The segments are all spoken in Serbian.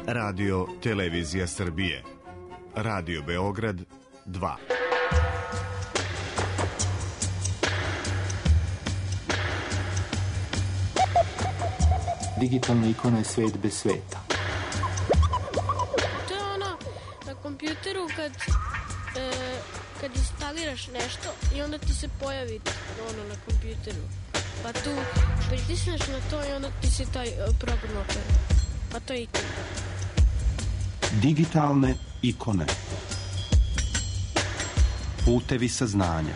Radio Televizija Srbije, Radio Beograd 2. Digitalna ikona je svet bez sveta. To je ono na kompjuteru kad instaliraš nešto i onda ti se pojavi ono na kompjuteru. Pa tu pritisneš na to i onda ti se taj program otvori. Pa to je ikona. Digitalne ikone. Putevi saznanja.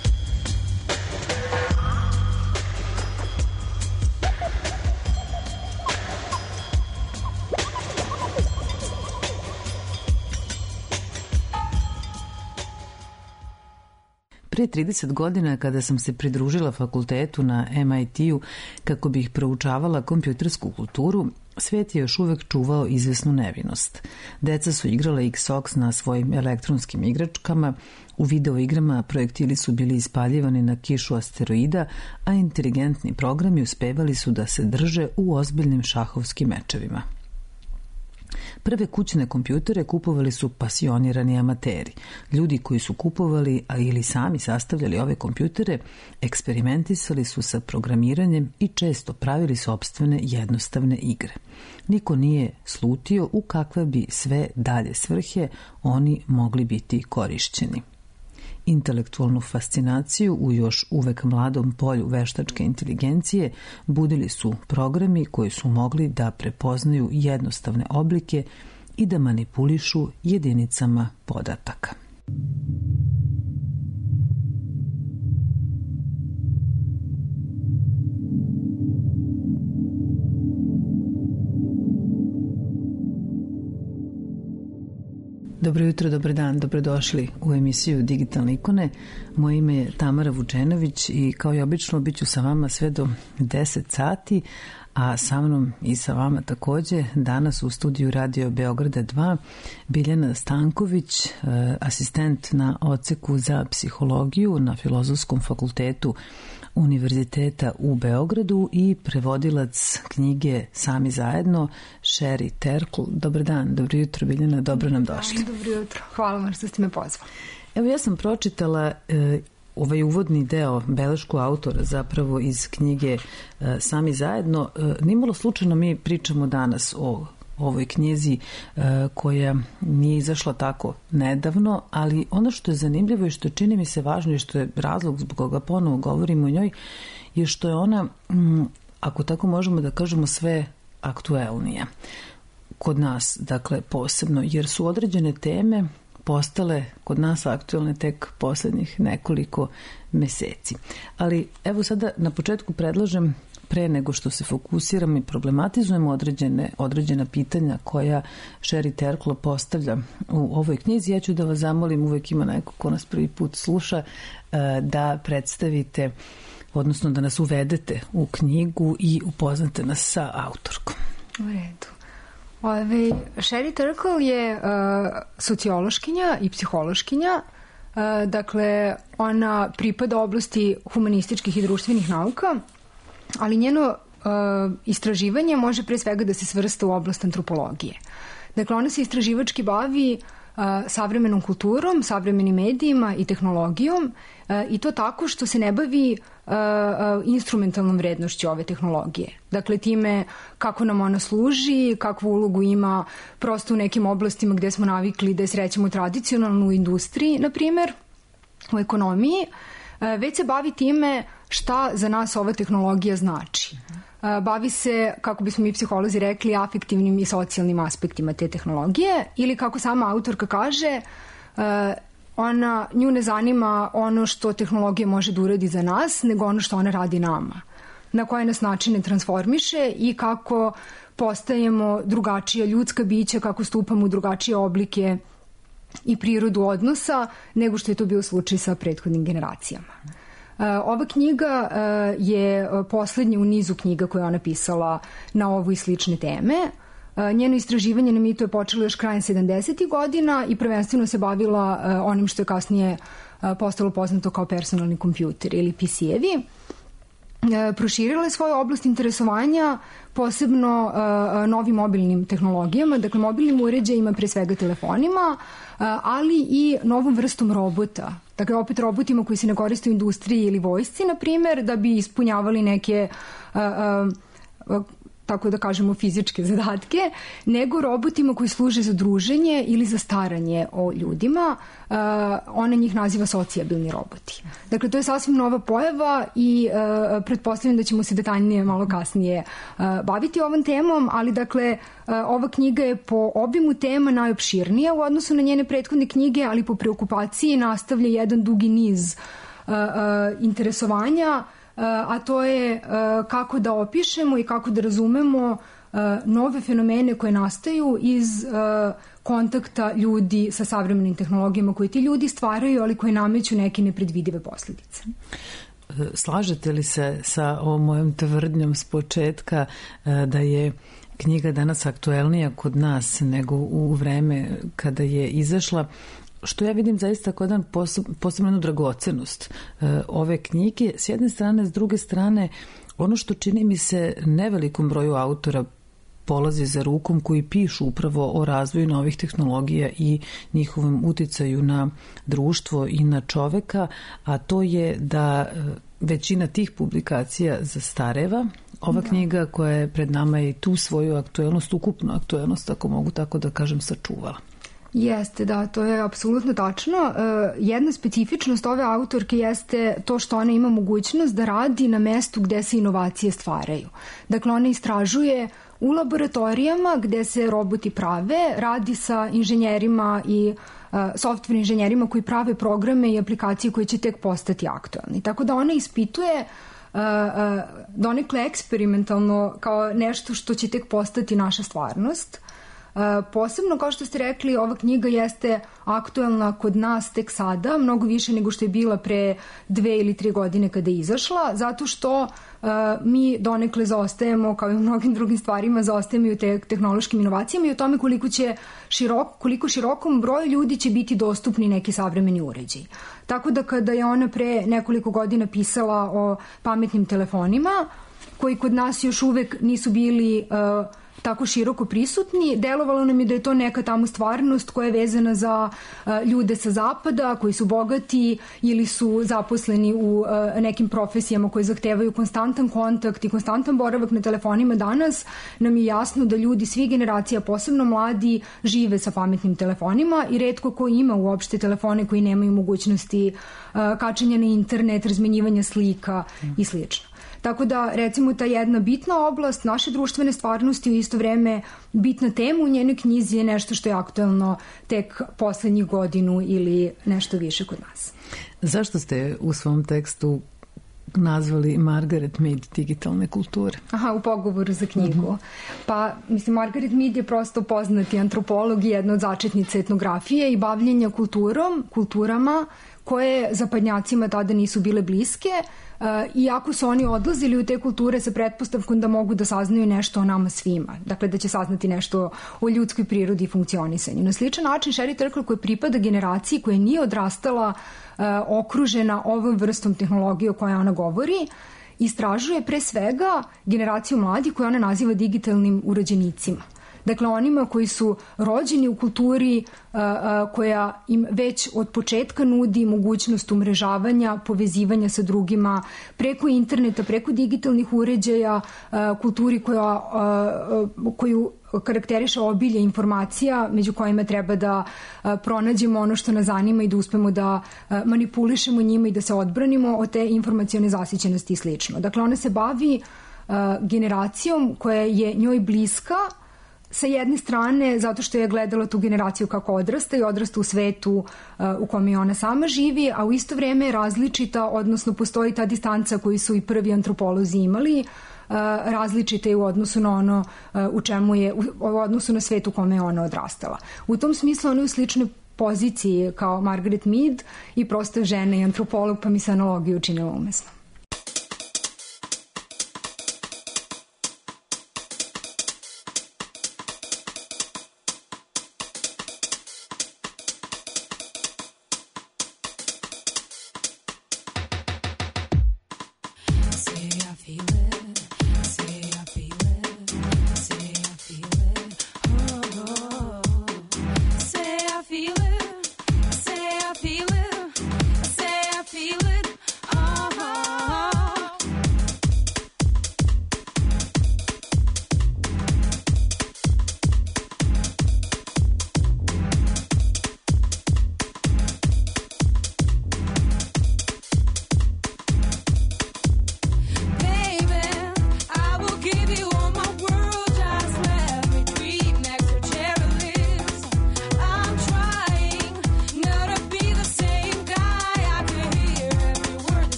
Prije 30 godina, kada sam se pridružila fakultetu na MIT-u kako bih proučavala kompjutersku kulturu, svet je još uvek čuvao izvesnu nevinost. Deca su igrala Xbox na svojim elektronskim igračkama, u video igrama projektili su bili ispaljivani na kišu asteroida, a inteligentni programi uspevali su da se drže u ozbiljnim šahovskim mečevima. Prve kućne kompjutere kupovali su pasionirani amateri. Ljudi koji su kupovali, a ili sami sastavljali ove kompjutere, eksperimentisali su sa programiranjem i često pravili sopstvene jednostavne igre. Niko nije slutio u kakve bi sve dalje svrhe oni mogli biti korišćeni. Intelektualnu fascinaciju u još uvek mladom polju veštačke inteligencije budili su programi koji su mogli da prepoznaju jednostavne oblike i da manipulišu jedinicama podataka. Dobro jutro, dobar dan, dobrodošli u emisiju Digitalne ikone. Moje ime je Tamara Vučenović i kao i obično bit ću sa vama sve do 10 sati, a sa mnom i sa vama takođe danas u studiju Radio Beograda 2 Biljana Stanković, asistent na odseku za psihologiju na Filozofskom fakultetu Univerziteta u Beogradu i prevodilac knjige Sami zajedno, Sherry Terkel. Dobar dan, dobro jutro Biljana, dobro nam došli. Dobro jutro, hvala vam što ste me pozvali. Evo ja sam pročitala ovaj uvodni deo, belešku autora zapravo iz knjige Sami zajedno. Nimalo slučajno mi pričamo danas o ovoj knjizi koja nije izašla tako nedavno, ali ono što je zanimljivo i što čini mi se važno i što je razlog zbog koga ponovo govorimo o njoj je što je ona, ako tako možemo da kažemo, sve aktuelnija kod nas, dakle posebno, jer su određene teme postale kod nas aktuelne tek poslednjih nekoliko meseci. Ali evo sada na početku predlažem, pre nego što se fokusiramo i problematizujemo određena pitanja koja Sherry Terkel postavlja u ovoj knjizi, ja ću da vas zamolim, uvek ima neko ko nas prvi put sluša, da predstavite, odnosno da nas uvedete u knjigu i upoznate nas sa autorkom. U redu. Sherry Terkel je sociološkinja i psihološkinja. Dakle, ona pripada oblasti humanističkih i društvenih nauka, ali njeno istraživanje može pre svega da se svrsta u oblast antropologije. Dakle, ona se istraživački bavi savremenom kulturom, savremenim medijima i tehnologijom i to tako što se ne bavi instrumentalnom vrednošću ove tehnologije. Dakle, time kako nam ona služi, kakvu ulogu ima prosto u nekim oblastima gde smo navikli da je srećemo tradicionalno u industriji, na primer, u ekonomiji, već se bavi time šta za nas ova tehnologija znači. Bavi se, kako bismo mi psiholozi rekli, afektivnim i socijalnim aspektima te tehnologije ili, kako sama autorka kaže, nju ne zanima ono što tehnologija može da uradi za nas, nego ono što ona radi nama. Na koje nas načine transformiše i kako postajemo drugačija ljudska bića, kako stupamo u drugačije oblike i prirodu odnosa nego što je to bio slučaj sa prethodnim generacijama. Ova knjiga je poslednja u nizu knjiga koje je ona pisala na ovu i slične teme. Njeno istraživanje na mitu je počelo još krajem 70. godina i prvenstveno se bavila onim što je kasnije postalo poznato kao personalni kompjuter ili PC-evi. proširile svoju oblast interesovanja, posebno novim mobilnim tehnologijama, dakle mobilnim uređajima, pre svega telefonima, ali i novom vrstom robota. Dakle, opet robotima koji se ne koriste u industriji ili vojsci, na primer, da bi ispunjavali neke tako da kažemo fizičke zadatke, nego robotima koji služe za druženje ili za staranje o ljudima. Ona njih naziva socijabilni roboti. Dakle, to je sasvim nova pojava i pretpostavljam da ćemo se detaljnije malo kasnije baviti ovom temom, ali dakle, ova knjiga je po obimu tema najopširnija u odnosu na njene prethodne knjige, ali po preokupaciji nastavlja jedan dugi niz interesovanja, a to je kako da opišemo i kako da razumemo nove fenomene koje nastaju iz kontakta ljudi sa savremenim tehnologijama koje ti ljudi stvaraju, ali koje nameću neke nepredvidive posljedice. Slažete li se sa ovom mojom tvrdnjom s početka da je knjiga danas aktuelnija kod nas nego u vreme kada je izašla, što ja vidim zaista kao jedan posebnu dragocenost ove knjige, s jedne strane, s druge strane, ono što čini mi se nevelikom broju autora polazi za rukom koji pišu upravo o razvoju novih tehnologija i njihovom uticaju na društvo i na čoveka, a to je da većina tih publikacija zastareva. Ova knjiga koja je pred nama je tu svoju aktuelnost, ukupnu aktuelnost, ako mogu tako da kažem, sačuvala. Jeste, da, to je apsolutno tačno. Jedna specifičnost ove autorke jeste to što ona ima mogućnost da radi na mestu gde se inovacije stvaraju. Dakle, ona istražuje u laboratorijama gde se roboti prave, radi sa inženjerima i software inženjerima koji prave programe i aplikacije koje će tek postati aktualni. Tako da ona ispituje donekle eksperimentalno kao nešto što će tek postati naša stvarnost. Posebno, kao što ste rekli, ova knjiga jeste aktuelna kod nas tek sada, mnogo više nego što je bila pre 2 ili 3 godine kada je izašla, zato što mi donekle zaostajemo, kao i u mnogim drugim stvarima, zaostajemo i u tehnološkim inovacijama i o tome koliko širokom broju ljudi će biti dostupni neki savremeni uređaj. Tako da kada je ona pre nekoliko godina pisala o pametnim telefonima, koji kod nas još uvek nisu bili tako široko prisutni, delovalo nam je da je to neka tamo stvarnost koja je vezana za ljude sa zapada, koji su bogati ili su zaposleni u nekim profesijama koje zahtevaju konstantan kontakt i konstantan boravak na telefonima. Danas nam je jasno da ljudi svih generacija, posebno mladi, žive sa pametnim telefonima i retko ko ima uopšte telefone koji nemaju mogućnosti kačanja na internet, razmenjivanja slika i slično. Tako da, recimo, ta jedna bitna oblast naše društvene stvarnosti u isto vreme bitna tema u njenoj knjizi je nešto što je aktuelno tek poslednjih godinu ili nešto više kod nas. Zašto ste u svom tekstu nazvali Margaret Mead digitalne kulture? Aha, u pogovoru za knjigu. Pa, mislim, Margaret Mead je prosto poznati antropolog i jedna od začetnica etnografije i bavljenja kulturama koje zapadnjacima tada nisu bile bliske, iako su oni odlazili u te kulture sa pretpostavkom da mogu da saznaju nešto o nama svima. Dakle, da će saznati nešto o ljudskoj prirodi i funkcionisanju. Na sličan način, Sherry Turkle, koja pripada generaciji koja nije odrastala okružena ovom vrstom tehnologije o kojoj ona govori, istražuje pre svega generaciju mladih koju ona naziva digitalnim urođenicima. Dakle, onima koji su rođeni u kulturi koja im već od početka nudi mogućnost umrežavanja, povezivanja sa drugima preko interneta, preko digitalnih uređaja, kulturi koju karakteriše obilje informacija među kojima treba da pronađemo ono što nas zanima i da uspemo da manipulišemo njima i da se odbranimo od te informacione zasićenosti i slično. Dakle, ona se bavi generacijom koja je njoj bliska, sa jedne strane zato što je gledala tu generaciju kako odrasta i odrasta u svetu u kome ona sama živi, a u isto vreme je različita, odnosno postoji ta distanca koju su i prvi antropolozi imali, različite u odnosu na ono u čemu je, u odnosu na svet u kome je ona odrastala. U tom smislu ona je u sličnoj poziciji kao Margaret Mead i prosto je žena i antropolog, pa mi se analogija učinila umesno. See, I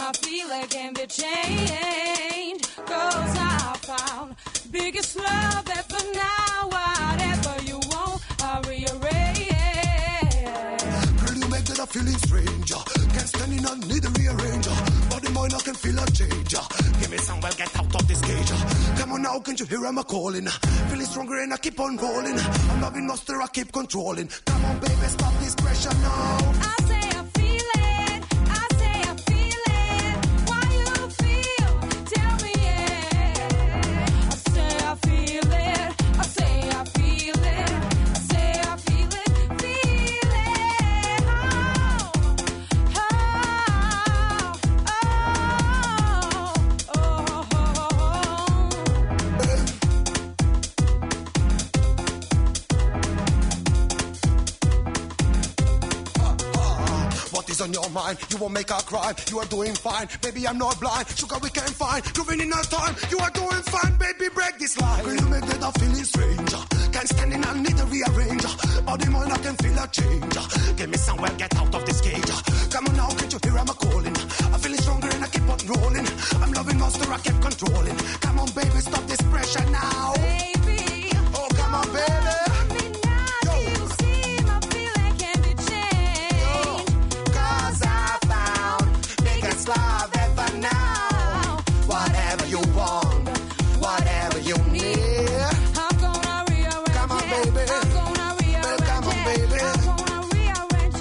I feel it can be changed. 'Cause I found biggest love ever now. Whatever you want, I'll rearrange. Girl, you make that I feeling stranger. Can't stand in, I need a rearranger. Body mind, I can feel a change. Give me some, well, get out of this cage. Come on now, can't you hear I'm a calling? Feeling stronger and I keep on rolling. I'm loving master, I keep controlling. Come on, baby, stop this pressure now. I say I feel it. I say I feel it. Why you feel? Tell me, yeah. I say I feel it. I say I feel it. I say I feel it. Feel it. Oh, What is on your mind? You won't make a crime. You are doing fine. Baby, I'm not blind. Sugar, we can find. Grooving in our time. You are doing fine. Baby, break this line. Girl, you make that I feeling stranger. Can't stand in, I need a rearranger. Body mind, I can feel a change. Give me somewhere, get out of this cage. Come on now, can't you hear I'm a calling? I'm feeling stronger and I keep on rolling. I'm loving master, I keep controlling. Come on, baby, stop this pressure now. baby. Oh, come on, baby. Love ever now. Whatever you want, whatever you need. I'm gonna rearrange. Come on, baby. I'm gonna rearrange. Come on, baby. I'm gonna rearrange.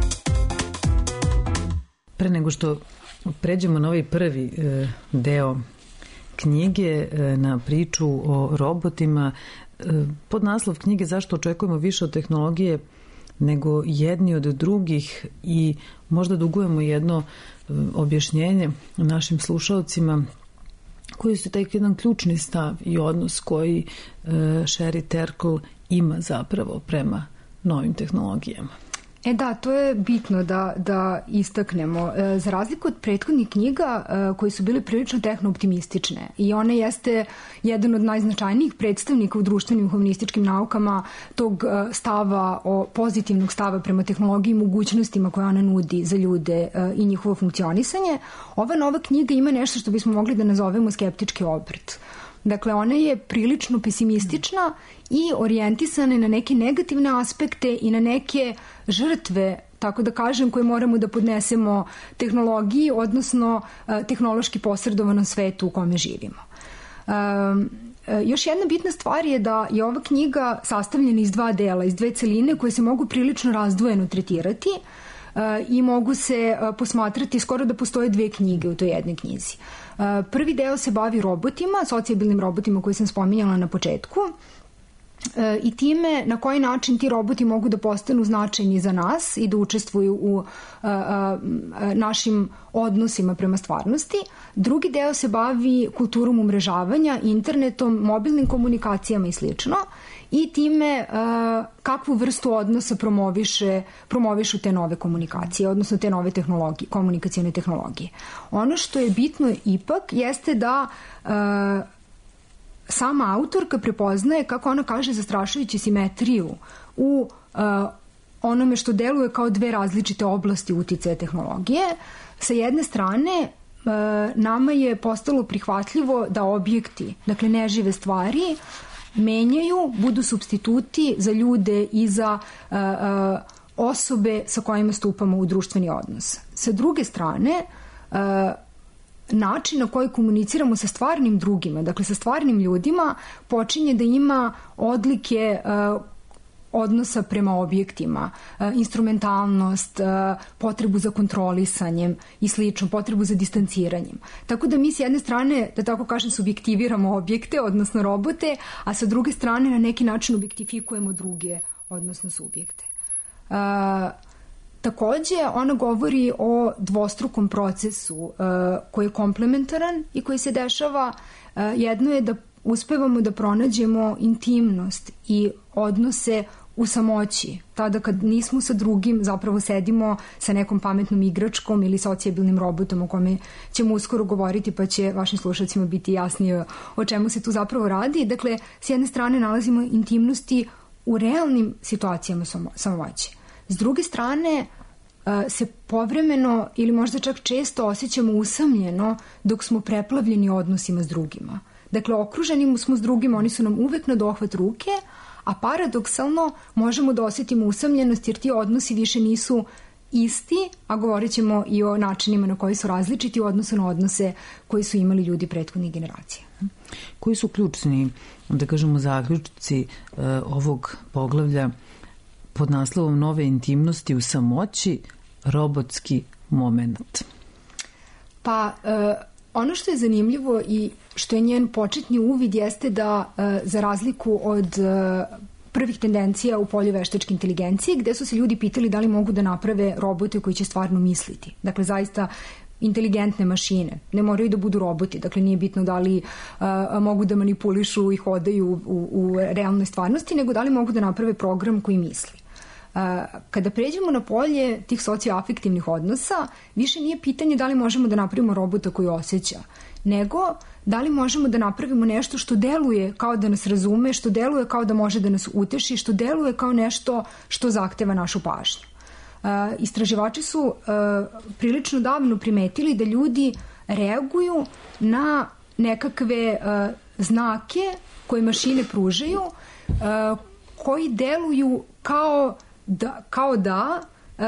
Pre nego što pređemo na ovaj prvi deo knjige, na priču o robotima, podnaslov knjige Zašto očekujemo više od tehnologije nego jedni od drugih, i možda dugujemo jedno objašnjenje našim slušalcima koji su taj jedan ključni stav i odnos koji Sherry Turkle ima zapravo prema novim tehnologijama. Da, to je bitno da istaknemo. Za razliku od prethodnih knjiga koji su bile prilično tehno-optimistične, i ona jeste jedan od najznačajnijih predstavnika u društvenim humanističkim naukama tog stava, pozitivnog stava prema tehnologiji i mogućnostima koje ona nudi za ljude i njihovo funkcionisanje. Ova nova knjiga ima nešto što bismo mogli da nazovemo skeptički obrt. Dakle, ona je prilično pesimistična i orijentisana na neke negativne aspekte i na neke žrtve, tako da kažem, koje moramo da podnesemo tehnologiji, odnosno tehnološki posredovanom svetu u kome živimo. Još jedna bitna stvar je da je ova knjiga sastavljena iz dva dela, iz dve celine koje se mogu prilično razdvojeno tretirati i mogu se posmatrati skoro da postoje dve knjige u toj jednoj knjizi. Prvi deo se bavi robotima, socijabilnim robotima koje sam spominjala na početku, i time na koji način ti roboti mogu da postanu značajni za nas i da učestvuju u našim odnosima prema stvarnosti. Drugi deo se bavi kulturom umrežavanja, internetom, mobilnim komunikacijama i slično, i time kakvu vrstu odnosa promovišu te nove komunikacije, odnosno te nove komunikacijone tehnologije. Ono što je bitno ipak jeste da sama autorka prepoznaje, kako ona kaže, zastrašujući simetriju u onome što deluje kao dve različite oblasti uticaja tehnologije. Sa jedne strane, nama je postalo prihvatljivo da objekti, dakle nežive stvari, menjaju, budu supstituti za ljude i za osobe sa kojima stupamo u društveni odnos. Sa druge strane, način na koji komuniciramo sa stvarnim drugima, dakle sa stvarnim ljudima, počinje da ima odlike odnosa prema objektima, instrumentalnost, potrebu za kontrolisanjem i slično, potrebu za distanciranjem. Tako da mi s jedne strane, da tako kažem, subjektiviramo objekte, odnosno robote, a sa druge strane na neki način objektifikujemo druge, odnosno subjekte. Takođe, ona govori o dvostrukom procesu koji je komplementaran i koji se dešava. Jedno je da uspevamo da pronađemo intimnost i odnose u samoći. Tada kad nismo sa drugim, zapravo sedimo sa nekom pametnom igračkom ili socijabilnim robotom o kome ćemo uskoro govoriti, pa će vašim slušalcima biti jasnije o čemu se tu zapravo radi. Dakle, s jedne strane nalazimo intimnosti u realnim situacijama samoći. S druge strane, se povremeno ili možda čak često osjećamo usamljeno dok smo preplavljeni odnosima s drugima. Dakle, okruženi smo s drugima, oni su nam uvek na dohvat ruke, a paradoksalno možemo da osjetimo usamljenost jer ti odnosi više nisu isti, a govorit ćemo i o načinima na koji su različiti u odnosu na odnose koji su imali ljudi prethodnih generacija. Koji su ključni, da kažemo, zaključci ovog poglavlja pod naslovom Nove intimnosti u samoći, robotski moment? Pa, ono što je zanimljivo i što je njen početni uvid jeste da za razliku od prvih tendencija u polju veštačke inteligencije, gde su se ljudi pitali da li mogu da naprave robote koji će stvarno misliti. Dakle, zaista inteligentne mašine. Ne moraju da budu roboti. Dakle, nije bitno da li mogu da manipulišu i hodaju u realnoj stvarnosti, nego da li mogu da naprave program koji misli. Kada pređemo na polje tih socioafektivnih odnosa, više nije pitanje da li možemo da napravimo robota koji osjeća, nego da li možemo da napravimo nešto što deluje kao da nas razume, što deluje kao da može da nas uteši, što deluje kao nešto što zahteva našu pažnju. Istraživači su prilično davno primetili da ljudi reaguju na nekakve znake koje mašine pružaju, koji deluju kao da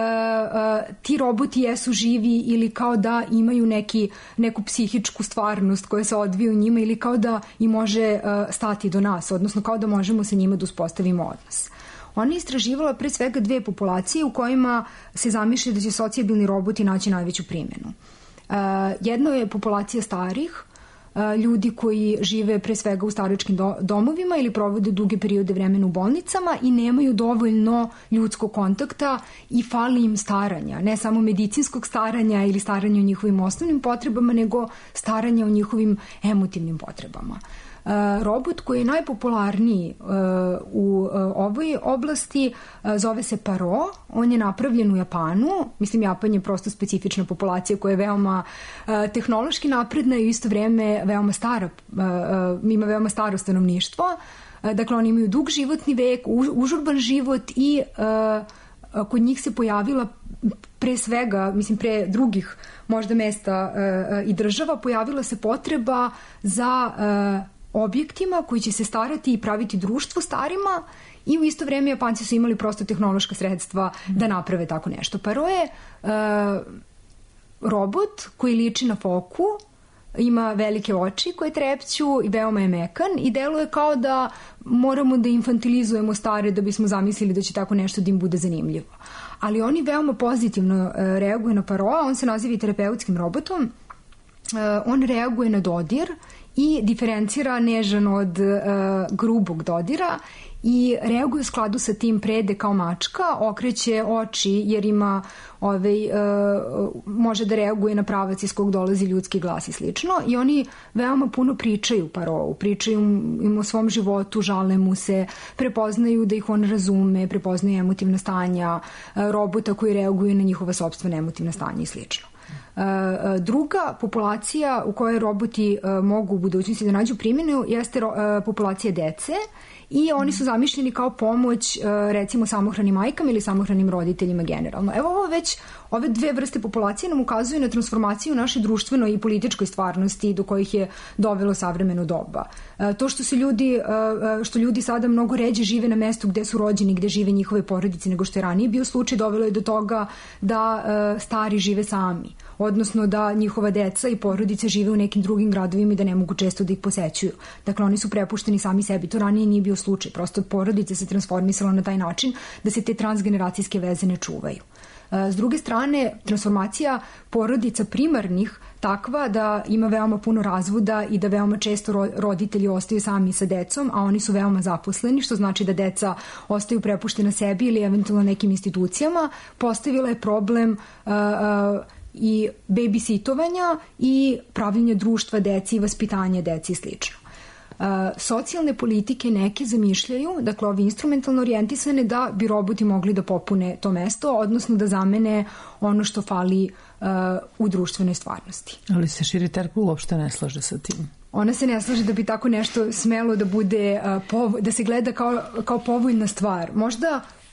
ti roboti jesu živi ili kao da imaju neku psihičku stvarnost koja se odvija u njima ili kao da i može stati do nas, odnosno kao da možemo sa njima da uspostavimo odnos. Ona je istraživala pre svega 2 populacije u kojima se zamišlja da će socijabilni roboti naći najveću primjenu. Jedno je populacija starih, ljudi koji žive pre svega u staračkim domovima ili provode duge periode vremena u bolnicama i nemaju dovoljno ljudskog kontakta i fali im staranja, ne samo medicinskog staranja ili staranja o njihovim osnovnim potrebama, nego staranja o njihovim emotivnim potrebama. Robot koji je najpopularniji u ovoj oblasti zove se Paro. On je napravljen u Japanu. Mislim, Japan je prosto specifična populacija koja je veoma tehnološki napredna i u isto vreme veoma stara, ima veoma staro stanovništvo. Dakle, oni imaju dug životni vek, užurban život i kod njih se pojavila pre svega, mislim pre drugih možda mesta i država, pojavila se potreba za objektima koji će se starati i praviti društvo starima i u isto vreme Japanci su imali prosto tehnološka sredstva da naprave tako nešto. Paro je robot koji liči na foku, ima velike oči koje trepću i veoma je mekan i deluje kao da moramo da infantilizujemo stare da bismo zamislili da će tako nešto da im bude zanimljivo. Ali oni veoma pozitivno reaguju na Paroa, on se naziva i terapeutskim robotom, on reaguje na dodir i diferencira nežan od grubog dodira i reaguje u skladu sa tim, prede kao mačka, okreće oči jer ima može da reaguje na pravac iz kog dolazi ljudski glas i slično i oni veoma puno pričaju Parovu, pričaju im o svom životu, žale mu se, prepoznaju da ih on razume, prepoznaju emotivna stanja robota koji reaguju na njihova sopstvena emotivna stanja i slično. Druga populacija u kojoj roboti mogu u budućnosti da nađu primjenu jeste populacija dece i oni su zamišljeni kao pomoć recimo samohranim majkama ili samohranim roditeljima generalno. Evo ove 2 vrste populacije nam ukazuju na transformaciju naše društvenoj i političkoj stvarnosti do kojih je dovelo savremeno doba. To što ljudi sada mnogo ređe žive na mestu gde su rođeni, gde žive njihove porodice nego što je ranije bio slučaj, dovelo je do toga da stari žive sami, odnosno da njihova deca i porodice žive u nekim drugim gradovima i da ne mogu često da ih posećuju. Dakle, oni su prepušteni sami sebi. To ranije nije bio slučaj. Prosto porodice se transformisalo na taj način da se te transgeneracijske veze ne čuvaju. S druge strane, transformacija porodica primarnih takva da ima veoma puno razvoda i da veoma često roditelji ostaju sami sa decom, a oni su veoma zaposleni, što znači da deca ostaju prepuštena sebi ili eventualno nekim institucijama, postavila je problem i babysitovanja i pravljenja društva deci i vaspitanja deci i slično. Socijalne politike neke zamišljaju, dakle ovi instrumentalno orijentisane, da bi roboti mogli da popune to mesto, odnosno da zamene ono što fali u društvenoj stvarnosti. Ali se Shiri Terkel uopšte ne slaže sa tim. Ona se ne slaže da bi tako nešto smelo da bude, da se gleda kao povoljna stvar. Možda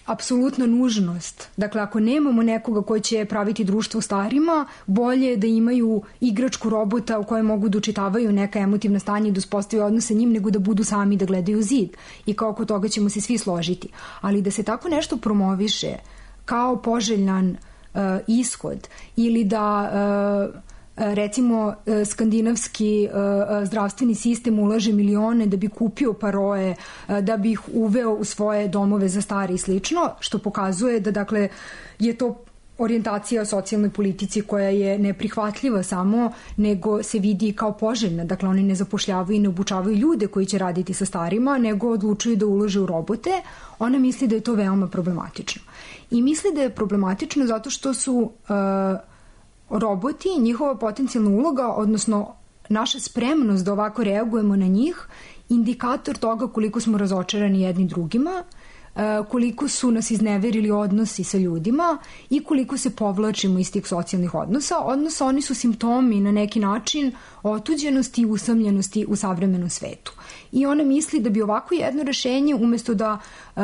apsolutna nužnost. Dakle, ako nemamo nekoga ko će praviti društvo starima, bolje je da imaju igračku robota u kojoj mogu da učitavaju neka emotivna stanja i da uspostavaju odnose njim, nego da budu sami da gledaju zid. I kao oko toga ćemo se svi složiti. Ali da se tako nešto promoviše kao poželjan ishod ili da recimo skandinavski zdravstveni sistem ulaže milione da bi kupio paroe, da bi ih uveo u svoje domove za stare i slično, što pokazuje da dakle je to orijentacija o socijalnoj politici koja je neprihvatljiva samo, nego se vidi kao poželjna. Dakle, oni ne zapošljavaju i ne obučavaju ljude koji će raditi sa starima, nego odlučuju da ulože u robote. Ona misli da je to veoma problematično. I misli da je problematično zato što su roboti, njihova potencijalna uloga, odnosno naša spremnost da ovako reagujemo na njih, indikator toga koliko smo razočarani jedni drugima, koliko su nas izneverili odnosi sa ljudima i koliko se povlačimo iz tih socijalnih odnosa. Odnosno, oni su simptomi na neki način otuđenosti i usamljenosti u savremenom svetu. I ona misli da bi ovako jedno rešenje, umesto da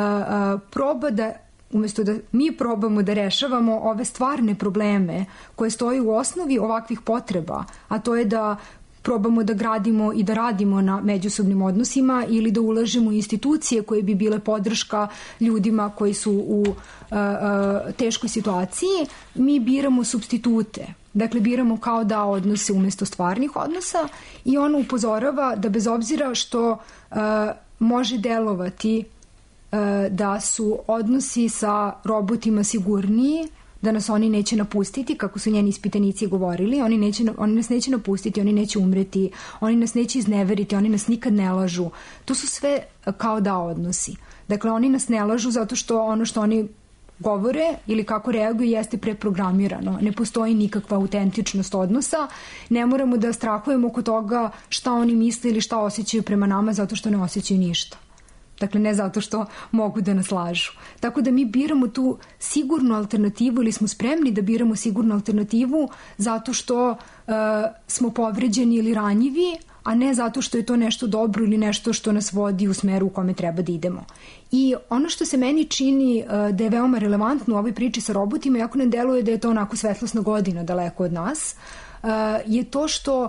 mi probamo da rešavamo ove stvarne probleme koje stoji u osnovi ovakvih potreba, a to je da probamo da gradimo i da radimo na međusobnim odnosima ili da ulažemo u institucije koje bi bile podrška ljudima koji su u teškoj situaciji, mi biramo supstitute. Dakle, biramo kao da odnose umesto stvarnih odnosa i ona upozorava da bez obzira što može delovati da su odnosi sa robotima sigurniji, da nas oni neće napustiti, kako su njeni ispitanici govorili, oni nas neće napustiti, oni neće umreti, oni nas neće izneveriti, oni nas nikad ne lažu. To su sve kao da odnosi. Dakle, oni nas ne lažu zato što ono što oni govore ili kako reaguju jeste preprogramirano. Ne postoji nikakva autentičnost odnosa. Ne moramo da strahujemo oko toga šta oni misle ili šta osjećaju prema nama zato što ne osjećaju ništa. Dakle, ne zato što mogu da nas lažu. Tako da mi biramo tu sigurnu alternativu ili smo spremni da biramo sigurnu alternativu zato što smo povređeni ili ranjivi, a ne zato što je to nešto dobro ili nešto što nas vodi u smeru u kome treba da idemo. I ono što se meni čini da je veoma relevantno u ovoj priči sa robotima, iako ne deluje da je to onako svetlosna godina daleko od nas, je to što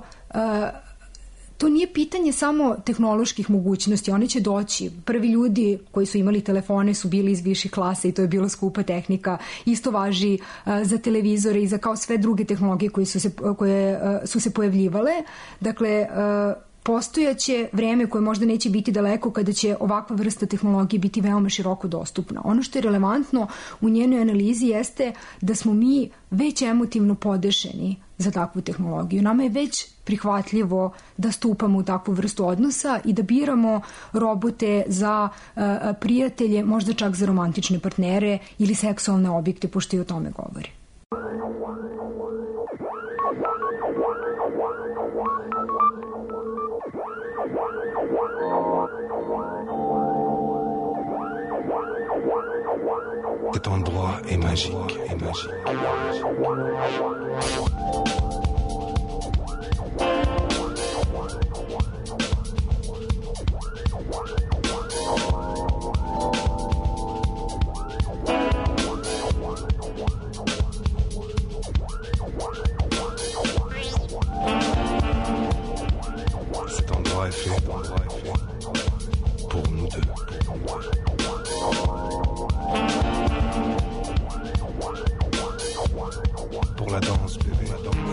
to nije pitanje samo tehnoloških mogućnosti, one će doći. Prvi ljudi koji su imali telefone su bili iz viših klasa i to je bila skupa tehnika. Isto važi za televizore i za kao sve druge tehnologije koje su se pojavljivale. Dakle, postojaće vreme koje možda neće biti daleko kada će ovakva vrsta tehnologije biti veoma široko dostupna. Ono što je relevantno u njenoj analizi jeste da smo mi već emotivno podešeni za takvu tehnologiju. Nama je već prihvatljivo da stupamo u takvu vrstu odnosa i da biramo robote za prijatelje, možda čak za romantične partnere ili seksualne objekte, pošto i o tome govori. Cet endroit est magique, est magique. Cet endroit est fait pour nous deux. Pour la danse, bébé, la danse.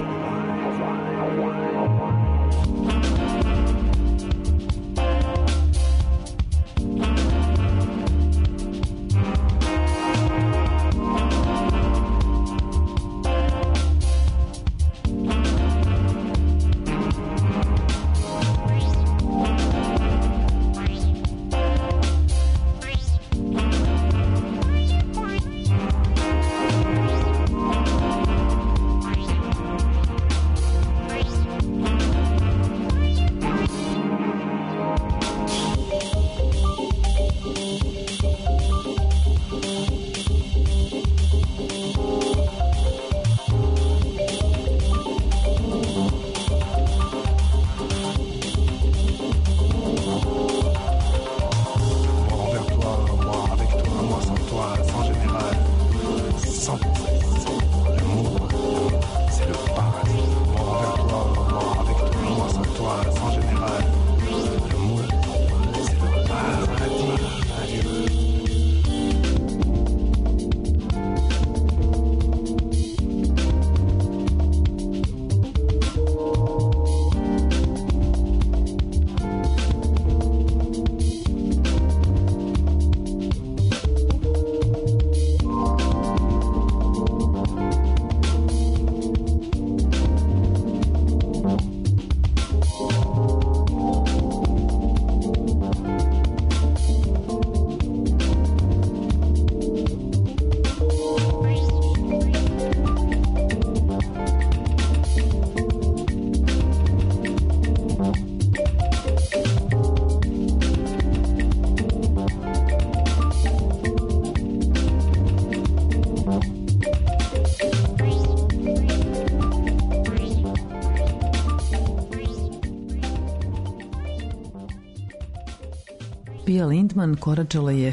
Pia Lindman koračala je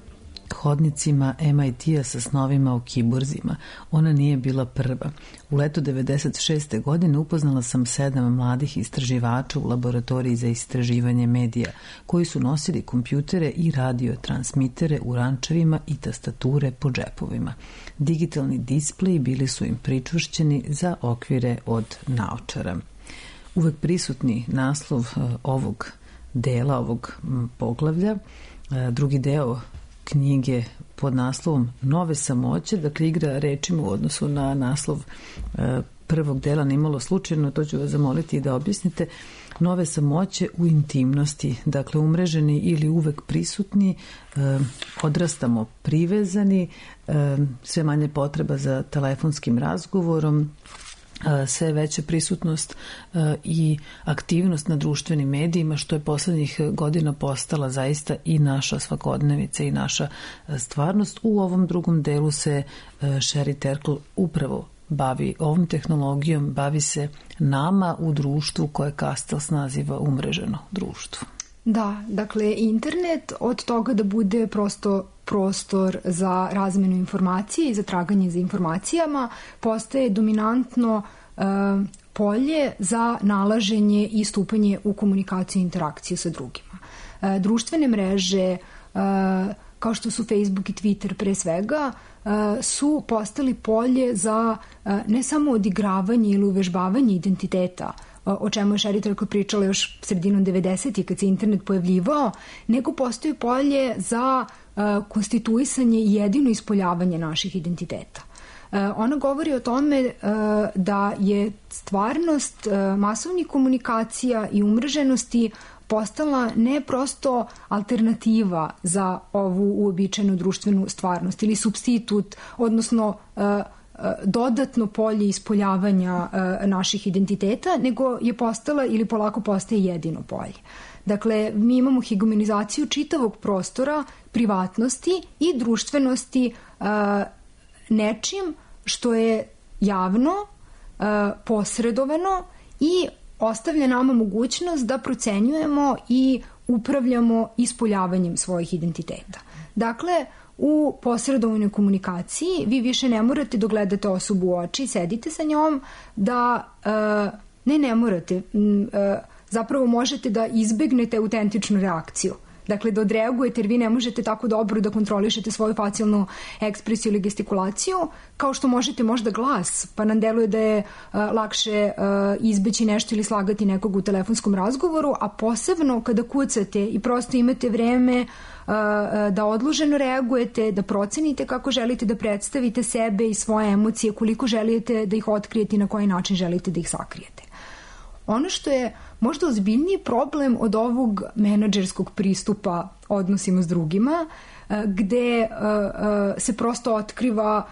hodnicima MIT-a sa snovima o kiborzima. Ona nije bila prva. U letu 96. godine upoznala sam 7 mladih istraživača u laboratoriji za istraživanje medija, koji su nosili kompjutere i radiotransmitere u rančevima i tastature po džepovima. Digitalni displeji bili su im pričvršćeni za okvire od naočara. Uvek prisutni naslov ovog dela, ovog poglavlja, drugi deo knjige pod naslovom Nove samoće, dakle igra rečima u odnosu na naslov prvog dela, nimalo slučajno, to ću vas zamoliti da objasnite. Nove samoće u intimnosti, dakle umreženi ili uvek prisutni, odrastamo privezani, sve manje potreba za telefonskim razgovorom, sve veća prisutnost i aktivnost na društvenim medijima, što je poslednjih godina postala zaista i naša svakodnevica i naša stvarnost. U ovom drugom delu se Sherry Turkle upravo bavi ovom tehnologijom, bavi se nama u društvu koje Castells naziva umreženo društvo. Da, dakle, internet od toga da bude prosto prostor za razmenu informacije i za traganje za informacijama postaje dominantno polje za nalaženje i stupanje u komunikaciju i interakciju sa drugima. Društvene mreže, kao što su Facebook i Twitter pre svega, su postali polje za ne samo odigravanje ili uvežbavanje identiteta, o čemu je Sherry Turkle pričala još sredinom 90-ih kad se internet pojavljivao, nego postoji polje za konstituisanje i jedino ispoljavanje naših identiteta. Ona govori o tome da je stvarnost masovnih komunikacija i umreženosti postala ne prosto alternativa za ovu uobičajenu društvenu stvarnost ili supstitut, odnosno dodatno polje ispoljavanja naših identiteta, nego je postala ili polako postaje jedino polje. Dakle, mi imamo hegemonizaciju čitavog prostora, privatnosti i društvenosti nečim što je javno, posredovano i ostavlja nama mogućnost da procenjujemo i upravljamo ispoljavanjem svojih identiteta. Dakle, u posredovanoj komunikaciji vi više ne morate da gledate osobu u oči, sedite sa njom, da ne morate, zapravo možete da izbegnete autentičnu reakciju. Dakle, da odreagujete jer vi ne možete tako dobro da kontrolišete svoju facijalnu ekspresiju ili gestikulaciju, kao što možete možda glas, pa nam deluje da je lakše izbeći nešto ili slagati nekog u telefonskom razgovoru, a posebno kada kucate i prosto imate vreme da odloženo reagujete, da procenite kako želite da predstavite sebe i svoje emocije, koliko želite da ih otkrijete i na koji način želite da ih sakrijete. Ono što je možda ozbiljniji problem od ovog menadžerskog pristupa odnosima s drugima, gde se prosto otkriva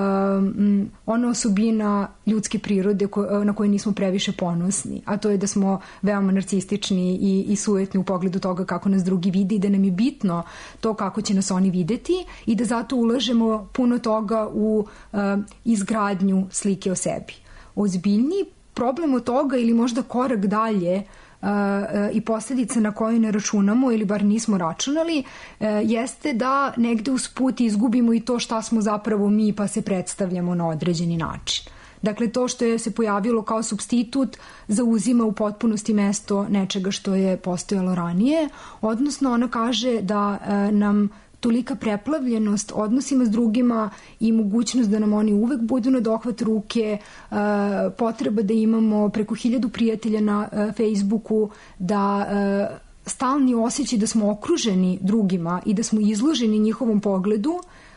ona osobina ljudske prirode na koje nismo previše ponosni, a to je da smo veoma narcistični i sujetni u pogledu toga kako nas drugi vidi i da nam je bitno to kako će nas oni videti i da zato ulažemo puno toga u izgradnju slike o sebi. Ozbiljniji problem od toga ili možda korak dalje i posljedica na koju ne računamo ili bar nismo računali jeste da negde usput izgubimo i to šta smo zapravo mi pa se predstavljamo na određeni način. Dakle, to što je se pojavilo kao supstitut zauzima u potpunosti mesto nečega što je postojalo ranije, odnosno ona kaže da nam tolika preplavljenost odnosima s drugima i mogućnost da nam oni uvek budu na dohvat ruke, potreba da imamo preko 1000 prijatelja na Facebooku, da stalni osjećaj da smo okruženi drugima i da smo izloženi njihovom pogledu,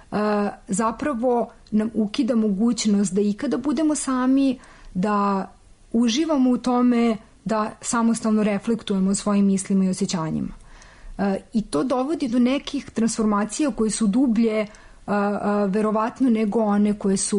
zapravo nam ukida mogućnost da ikada budemo sami, da uživamo u tome, da samostalno reflektujemo o svojim mislima i osjećanjima. I to dovodi do nekih transformacija koje su dublje verovatno nego one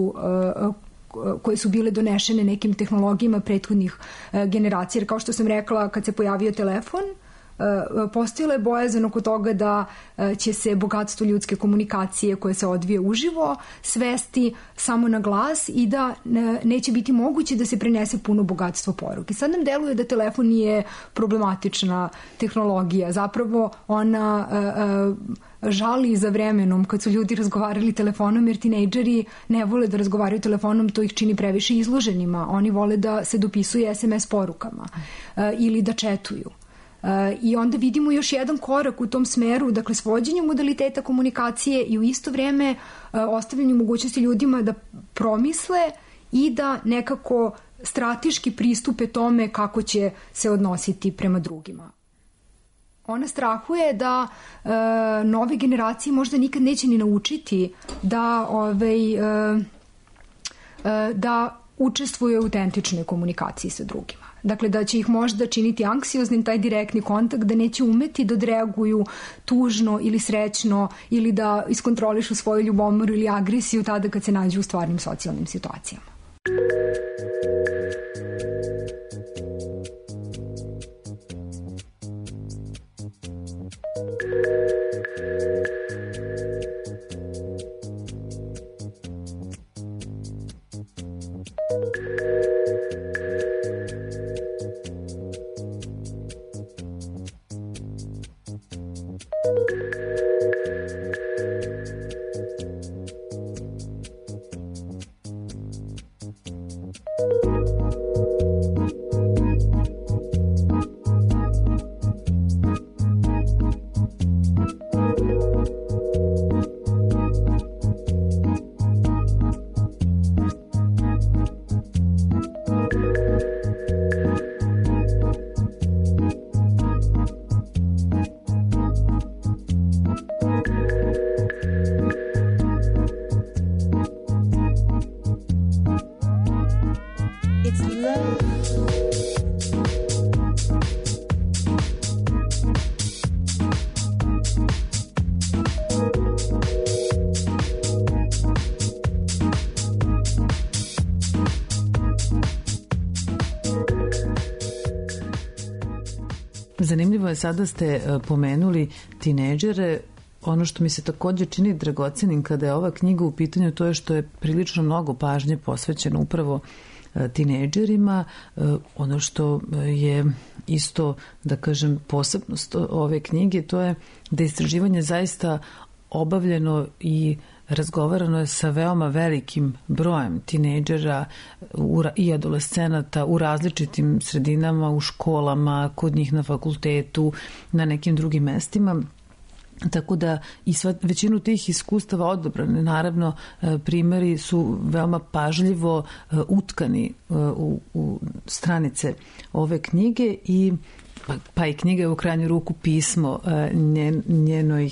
koje su bile donešene nekim tehnologijama prethodnih generacija. Jer kao što sam rekla, kad se pojavio telefon, postojala je bojazan oko toga da će se bogatstvo ljudske komunikacije koje se odvije uživo svesti samo na glas i da neće biti moguće da se prenese puno bogatstvo poruke. Sad nam deluje da telefon nije problematična tehnologija. Zapravo ona žali za vremenom kad su ljudi razgovarali telefonom, jer tinejdžeri ne vole da razgovaraju telefonom, to ih čini previše izloženima. Oni vole da se dopisuju SMS porukama ili da četuju. I onda vidimo još jedan korak u tom smeru, dakle svođenje modaliteta komunikacije i u isto vrijeme ostavljanje mogućnosti ljudima da promisle i da nekako strateški pristupe tome kako će se odnositi prema drugima. Ona strahuje da nove generacije možda nikad neće ni naučiti da učestvuje u autentičnoj komunikaciji sa drugima. Dakle, da će ih možda činiti anksioznim taj direktni kontakt, da neće umeti da odreaguju tužno ili srećno ili da iskontrolišu svoju ljubomoru ili agresiju tada kad se nađu u stvarnim socijalnim situacijama. Zanimljivo je, sada ste pomenuli tinejdžere. Ono što mi se također čini dragocenim kada je ova knjiga u pitanju, to je što je prilično mnogo pažnje posvećeno upravo tinejdžerima. Ono što je isto, da kažem, posebnost ove knjige, to je da je istraživanje zaista obavljeno i razgovarano je sa veoma velikim brojem tinejdžera i adolescenata u različitim sredinama, u školama, kod njih na fakultetu, na nekim drugim mestima. Tako da i većinu tih iskustava odabrane. Naravno, primjeri su veoma pažljivo utkani u stranice ove knjige i pa i knjiga je u krajnju ruku pismo njenoj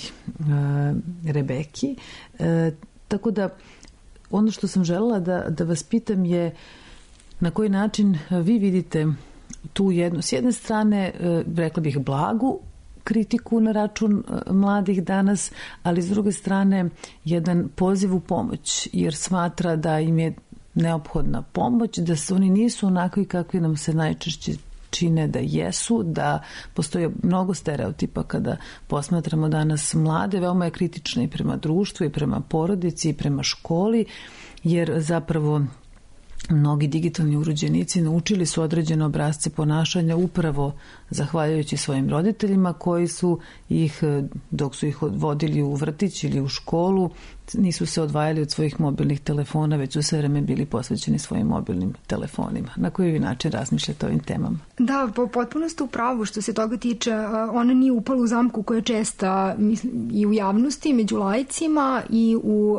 Rebeki. Tako da ono što sam želela da vas pitam je na koji način vi vidite tu jednu, s jedne strane, rekla bih, blagu kritiku na račun mladih danas, ali s druge strane jedan poziv u pomoć, jer smatra da im je neophodna pomoć, da se oni nisu onakvi kakvi nam se najčešće čine da jesu, da postoji mnogo stereotipa kada posmatramo danas mlade. Veoma je kritična i prema društvu i prema porodici i prema školi, jer zapravo mnogi digitalni uređenici naučili su određene obrasce ponašanja upravo zahvaljujući svojim roditeljima koji su ih, dok su ih vodili u vrtić ili u školu, nisu se odvajali od svojih mobilnih telefona, već su sve vreme bili posvećeni svojim mobilnim telefonima. Na koji način razmišljate o ovim temama? Da, potpuno ste u pravu što se toga tiče. Ona nije upala u zamku koja je česta i u javnosti, među laicima i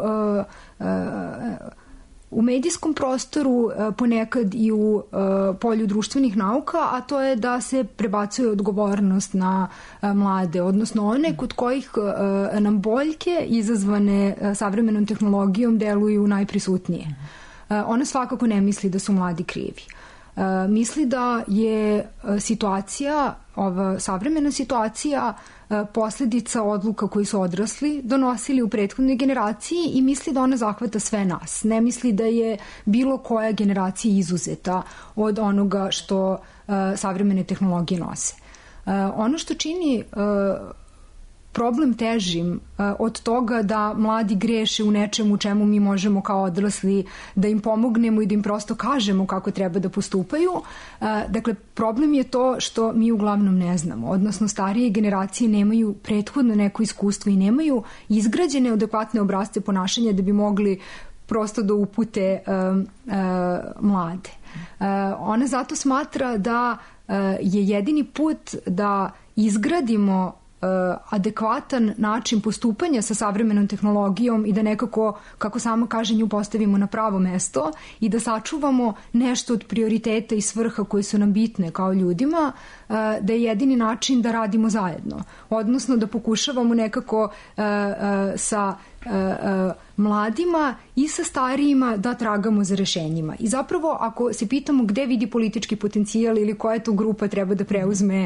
u medijskom prostoru, ponekad i u polju društvenih nauka, a to je da se prebacuje odgovornost na mlade, odnosno one kod kojih nam boljke izazvane savremenom tehnologijom deluju najprisutnije. Ona svakako ne misli da su mladi krivi. Misli da je situacija, ova savremena situacija, posljedica odluka koji su odrasli donosili u prethodnoj generaciji i misli da ona zahvata sve nas. Ne misli da je bilo koja generacija izuzeta od onoga što savremene tehnologije nose. Ono što čini problem težim od toga da mladi greše u nečemu u čemu mi možemo kao odrasli da im pomognemo i da im prosto kažemo kako treba da postupaju. Dakle, problem je to što mi uglavnom ne znamo, odnosno starije generacije nemaju prethodno neko iskustvo i nemaju izgrađene adekvatne obrasce ponašanja da bi mogli prosto da upute mlade. Ona zato smatra da je jedini put da izgradimo adekvatan način postupanja sa savremenom tehnologijom i da nekako, kako sama kaže, nju postavimo na pravo mesto i da sačuvamo nešto od prioriteta i svrha koje su nam bitne kao ljudima, da je jedini način da radimo zajedno. Odnosno da pokušavamo nekako sa mladima i sa starijima da tragamo za rešenjima. I zapravo ako se pitamo gde vidi politički potencijal ili koja to grupa treba da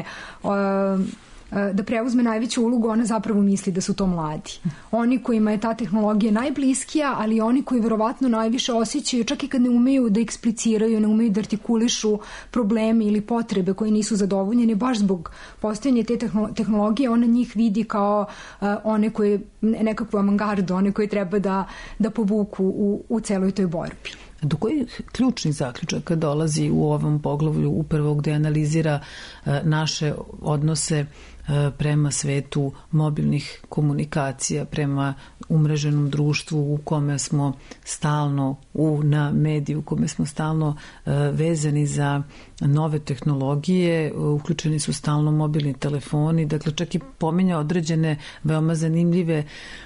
preuzme najveću ulogu, ona zapravo misli da su to mladi. Oni kojima je ta tehnologija najbliskija, ali oni koji verovatno najviše osjećaju, čak i kad ne umeju da ekspliciraju, ne umeju da artikulišu probleme ili potrebe koje nisu zadovoljene, baš zbog postojanja te tehnologije, ona njih vidi kao one koje, nekakvu avangardu, one koje treba da povuku u celoj toj borbi. Do kojih ključnih zaključaka dolazi u ovom poglavlju upravo gde analizira naše odnose prema svetu mobilnih komunikacija, prema umreženom društvu u kome smo stalno na mediju, u kome smo stalno vezani za nove tehnologije, uključeni su stalno mobilni telefoni, dakle čak i pominja određene veoma zanimljive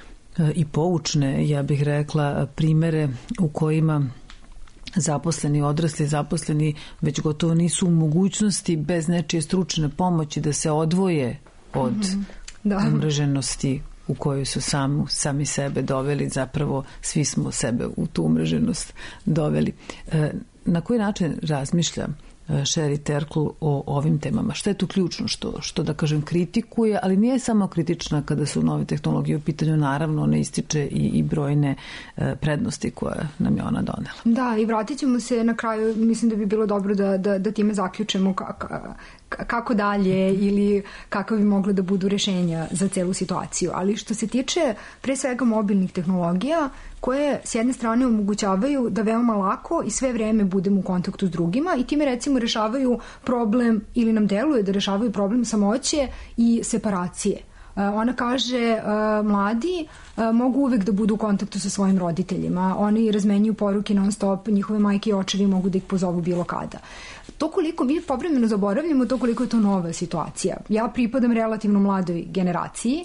i poučne, ja bih rekla, primere u kojima zaposleni, odrasli zaposleni već gotovo nisu u mogućnosti bez nečije stručne pomoći da se odvoje od umreženosti u kojoj su sami sebe doveli, zapravo svi smo sebe u tu umreženost doveli. Na koji način razmišlja Sherry Turkle o ovim temama? Šta je tu ključno što da kažem kritikuje, ali nije samo kritična kada su nove tehnologije u pitanju, naravno ona ističe i brojne prednosti koje nam je ona donela. Da, i vratit ćemo se na kraju, mislim da bi bilo dobro da time zaključemo kako dalje ili kako bi mogle da budu rešenja za celu situaciju. Ali što se tiče pre svega mobilnih tehnologija, koje s jedne strane omogućavaju da veoma lako i sve vreme budemo u kontaktu s drugima i time recimo rešavaju problem ili nam deluje da rešavaju problem samoće i separacije. Ona kaže mladi mogu uvek da budu u kontaktu sa svojim roditeljima, oni razmenjuju poruke non stop, njihove majke i očevi mogu da ih pozovu bilo kada. To koliko mi povremeno zaboravljamo, to koliko je to nova situacija. Ja pripadam relativno mladoj generaciji,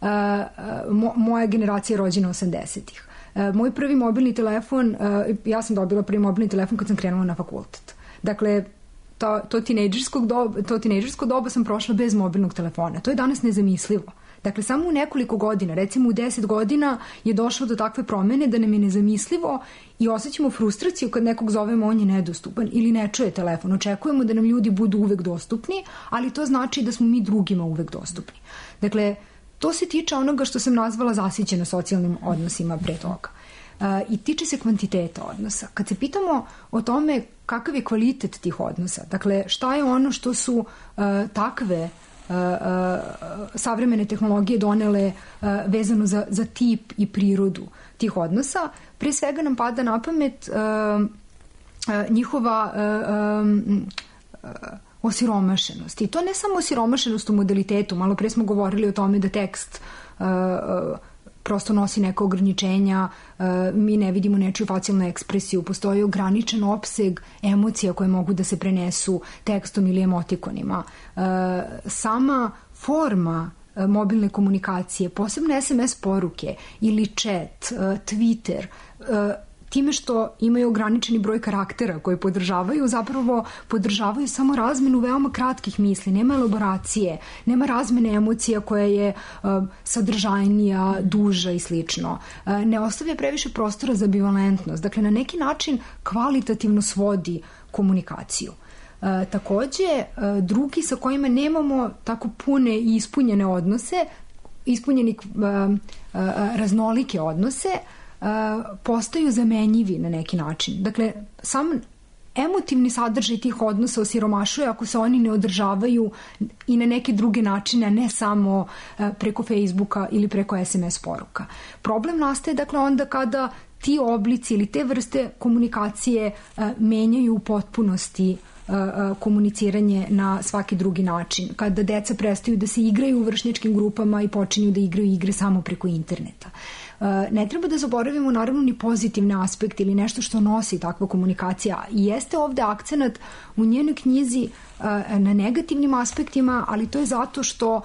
moja generacija je rođena 80-ih. Moj prvi mobilni telefon, ja sam dobila prvi mobilni telefon kad sam krenula na fakultet. Dakle, to tinejdžersko doba sam prošla bez mobilnog telefona. To je danas nezamislivo. Dakle, samo u nekoliko godina, recimo u 10 godina je došlo do takve promene da nam je nezamislivo i osjećamo frustraciju kad nekog zovemo, on je nedostupan ili ne čuje telefon. Očekujemo da nam ljudi budu uvek dostupni, ali to znači da smo mi drugima uvek dostupni. Dakle, to se tiče onoga što sam nazvala zasićeno socijalnim odnosima pre toga. I tiče se kvantiteta odnosa. Kad se pitamo o tome kakav je kvalitet tih odnosa, dakle šta je ono što su takve savremene tehnologije donele vezano za tip i prirodu tih odnosa, pre svega nam pada na pamet njihova osiromašenost. I to ne samo osiromašenost u modalitetu, malo pre smo govorili o tome da tekst prosto nosi neka ograničenja, mi ne vidimo nečiju facijalnu ekspresiju, postoji ograničen opseg emocija koje mogu da se prenesu tekstom ili emotikonima. Sama forma mobilne komunikacije, posebno SMS poruke ili chat, Twitter, time što imaju ograničeni broj karaktera koji podržavaju, zapravo podržavaju samo razmenu veoma kratkih misli, nema elaboracije, nema razmene emocija koja je sadržajnija, duža i slično. Ne ostavlja previše prostora za ambivalentnost, dakle na neki način kvalitativno svodi komunikaciju. Takođe, drugi sa kojima nemamo tako pune i ispunjene odnose, ispunjeni raznolike odnose, postaju zamenjivi na neki način. Dakle, sam emotivni sadržaj tih odnosa osiromašuje ako se oni ne održavaju i na neke druge načine, a ne samo preko Facebooka ili preko SMS poruka. Problem nastaje dakle onda kada ti oblici ili te vrste komunikacije menjaju u potpunosti komuniciranje na svaki drugi način. Kada deca prestaju da se igraju u vršnjačkim grupama i počinju da igraju igre samo preko interneta. Ne treba da zaboravimo naravno ni pozitivne aspekte ili nešto što nosi takva komunikacija. I jeste ovde akcenat u njenoj knjizi na negativnim aspektima, ali to je zato što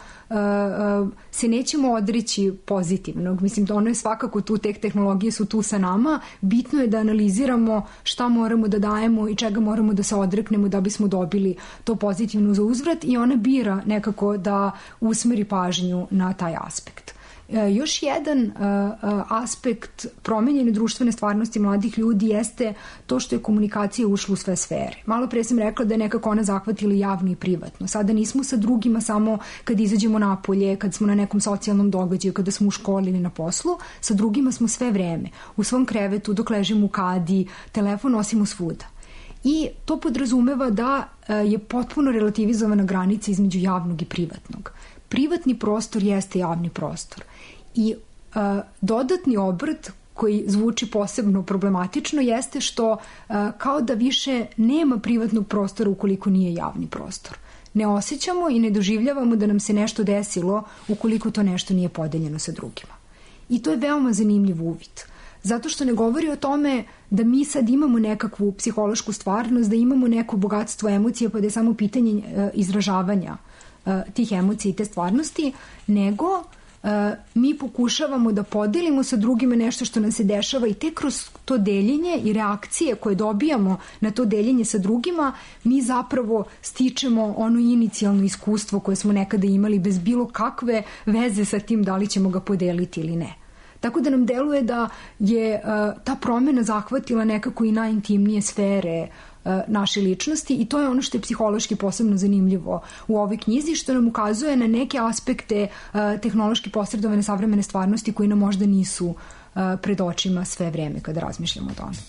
se nećemo odreći pozitivnog. Mislim da ono je svakako tu, tehnologije su tu sa nama. Bitno je da analiziramo šta moramo da dajemo i čega moramo da se odreknemo da bismo dobili to pozitivno za uzvrat i ona bira nekako da usmeri pažnju na taj aspekt. Još jedan aspekt promenjene društvene stvarnosti mladih ljudi jeste to što je komunikacija ušla u sve sfere. Malo pre sam rekla da je nekako ona zahvatila javno i privatno. Sada nismo sa drugima samo kad izađemo napolje, kad smo na nekom socijalnom događaju, kada smo u školi ili na poslu, sa drugima smo sve vreme. U svom krevetu, dok ležimo u kadi, telefon nosimo svuda. I to podrazumeva da je potpuno relativizovana granica između javnog i privatnog. Privatni prostor jeste javni prostor. I dodatni obrt koji zvuči posebno problematično jeste što kao da više nema privatnog prostora ukoliko nije javni prostor. Ne osjećamo i ne doživljavamo da nam se nešto desilo ukoliko to nešto nije podeljeno sa drugima. I to je veoma zanimljiv uvid. Zato što ne govori o tome da mi sad imamo nekakvu psihološku stvarnost, da imamo neko bogatstvo emocija pa da je samo pitanje izražavanja tih emocija i te stvarnosti, nego mi pokušavamo da podelimo sa drugima nešto što nam se dešava i tek kroz to deljenje i reakcije koje dobijamo na to deljenje sa drugima, mi zapravo stičemo ono inicijalno iskustvo koje smo nekada imali bez bilo kakve veze sa tim da li ćemo ga podeliti ili ne. Tako da nam deluje da je ta promena zahvatila nekako i najintimnije sfere naše ličnosti i to je ono što je psihološki posebno zanimljivo u ovoj knjizi, što nam ukazuje na neke aspekte tehnološki posredovane savremene stvarnosti koji nam možda nisu pred očima sve vreme kada razmišljamo o tome.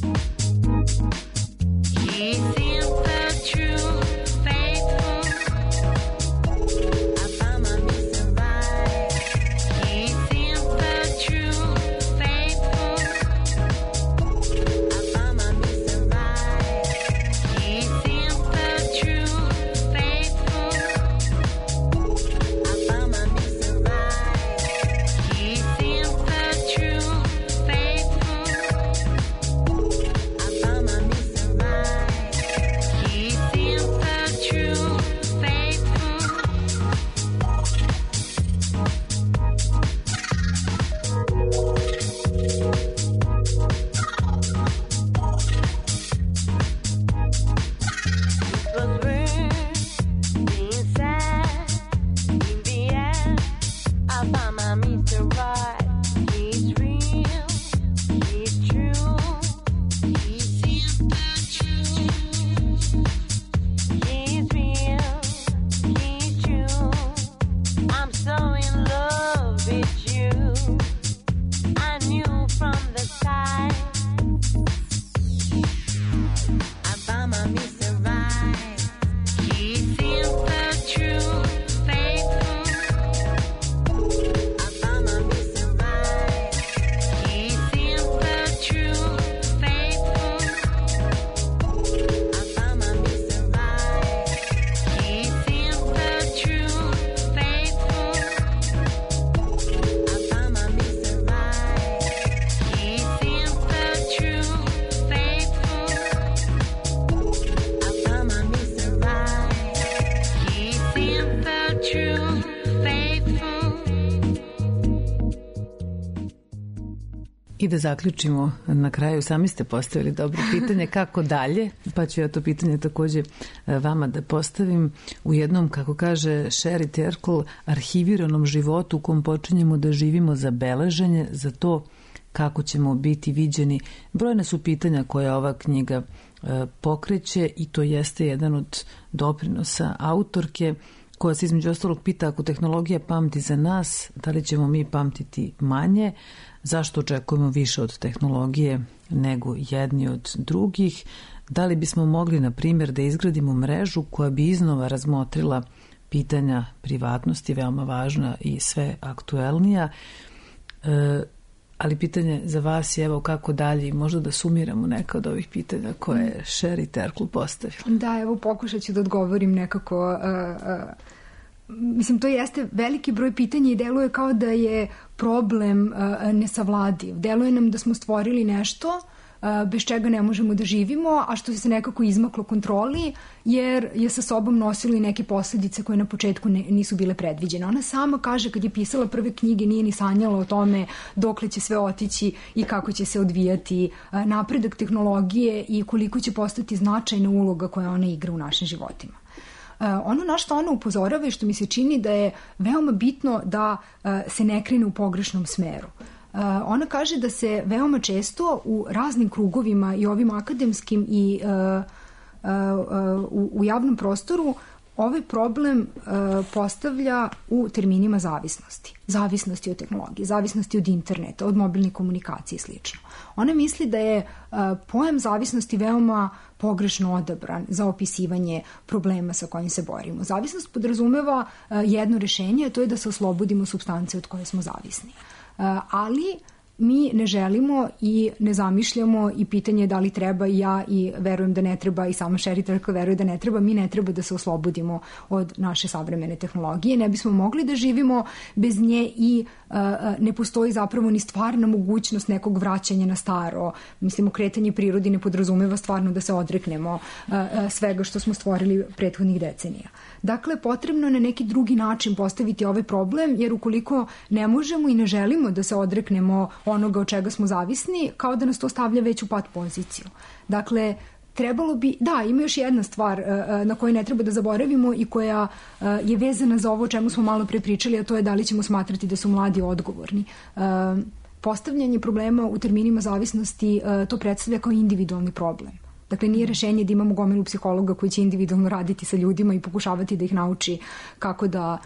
I da zaključimo na kraju, sami ste postavili dobro pitanje kako dalje, pa ću ja to pitanje takođe vama da postavim u jednom, kako kaže Sherry Turkle, arhiviranom životu u kom počinjemo da živimo za beleženje, za to kako ćemo biti viđeni. Brojna su pitanja koja ova knjiga pokreće i to jeste jedan od doprinosa autorke koja se između ostalog pita ako tehnologija pamti za nas, da li ćemo mi pamtiti manje, zašto očekujemo više od tehnologije nego jedni od drugih, Da li bismo mogli, na primjer, da izgradimo mrežu koja bi iznova razmotrila pitanja privatnosti, veoma važna i sve aktuelnija, ali pitanje za vas je evo kako dalje i možda da sumiramo neka od ovih pitanja koje je Sherry Turkle postavila. Da, evo pokušat ću da odgovorim nekako. Mislim, to jeste veliki broj pitanja i deluje kao da je problem nesavladiv. Deluje nam da smo stvorili nešto bez čega ne možemo da živimo, a što se nekako izmaklo kontroli, jer je sa sobom nosilo i neke posljedice koje na početku nisu bile predviđene. Ona sama kaže kad je pisala prve knjige nije ni sanjala o tome dokle će sve otići i kako će se odvijati napredak tehnologije i koliko će postati značajna uloga koja ona igra u našim životima. Ono na što ona upozorava i što mi se čini da je veoma bitno da se ne krene u pogrešnom smeru. Ona kaže da se veoma često u raznim krugovima i ovim akademskim i u javnom prostoru ovaj problem postavlja u terminima zavisnosti. Zavisnosti od tehnologije, zavisnosti od interneta, od mobilne komunikacije i sl. Ona misli da je pojam zavisnosti veoma pogrešno odabran za opisivanje problema sa kojim se borimo. Zavisnost podrazumeva jedno rešenje, a to je da se oslobodimo supstance od koje smo zavisni. Ali mi ne želimo i ne zamišljamo i pitanje je da li treba i ja i verujem da ne treba i sama Sherry Turkle veruje da ne treba, mi ne treba da se oslobodimo od naše savremene tehnologije, ne bismo mogli da živimo bez nje i ne postoji zapravo ni stvarna mogućnost nekog vraćanja na staro. Mislim, okretanje prirodi ne podrazumeva stvarno da se odreknemo svega što smo stvorili prethodnih decenija. Dakle, potrebno je na neki drugi način postaviti ovaj problem, jer ukoliko ne možemo i ne želimo da se odreknemo onoga od čega smo zavisni, kao da nas to stavlja već u pat poziciju. Dakle, trebalo bi, da, ima još jedna stvar na koju ne treba da zaboravimo i koja je vezana za ovo o čemu smo malo pre pričali, a to je da li ćemo smatrati da su mladi odgovorni. Postavljanje problema u terminima zavisnosti to predstavlja kao individualni problem. Dakle, nije rešenje da imamo gomilu psihologa koji će individualno raditi sa ljudima i pokušavati da ih nauči kako da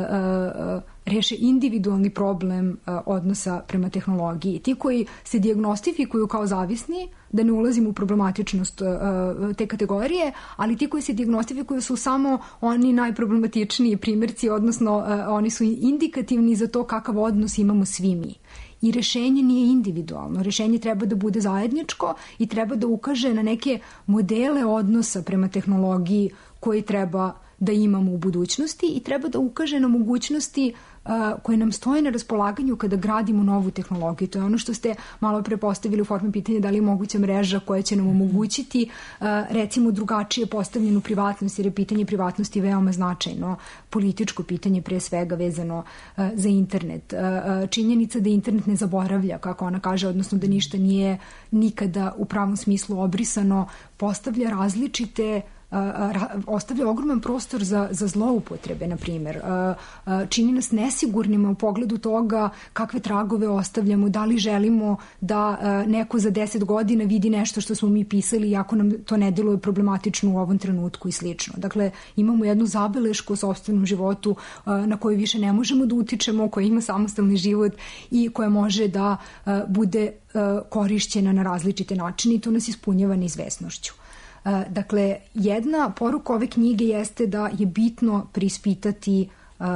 reše individualni problem odnosa prema tehnologiji. Ti koji se dijagnostifikuju kao zavisni, da ne ulazimo u problematičnost te kategorije, ali ti koji se dijagnostifikuju su samo oni najproblematičniji primjerci, odnosno oni su indikativni za to kakav odnos imamo svi mi. I rešenje nije individualno. Rešenje treba da bude zajedničko i treba da ukaže na neke modele odnosa prema tehnologiji koji treba da imamo u budućnosti i treba da ukaže na mogućnosti koje nam stoje na raspolaganju kada gradimo novu tehnologiju. To je ono što ste malo pre postavili u formi pitanja da li je moguća mreža koja će nam omogućiti recimo drugačije postavljenu privatnost, jer je pitanje privatnosti veoma značajno, političko pitanje pre svega vezano za internet. Činjenica da internet ne zaboravlja, kako ona kaže, odnosno da ništa nije nikada u pravom smislu obrisano, postavlja različite ostavlja ogroman prostor za zloupotrebe, na primjer. Čini nas nesigurnima u pogledu toga kakve tragove ostavljamo, da li želimo da neko za 10 godina vidi nešto što smo mi pisali, iako nam to ne deluje problematično u ovom trenutku i slično. Dakle, imamo jednu zabelešku o sopstvenom životu na koju više ne možemo da utičemo, koja ima samostalni život i koja može da bude korišćena na različite načine i to nas ispunjava neizvesnošću. Dakle, jedna poruka ove knjige jeste da je bitno preispitati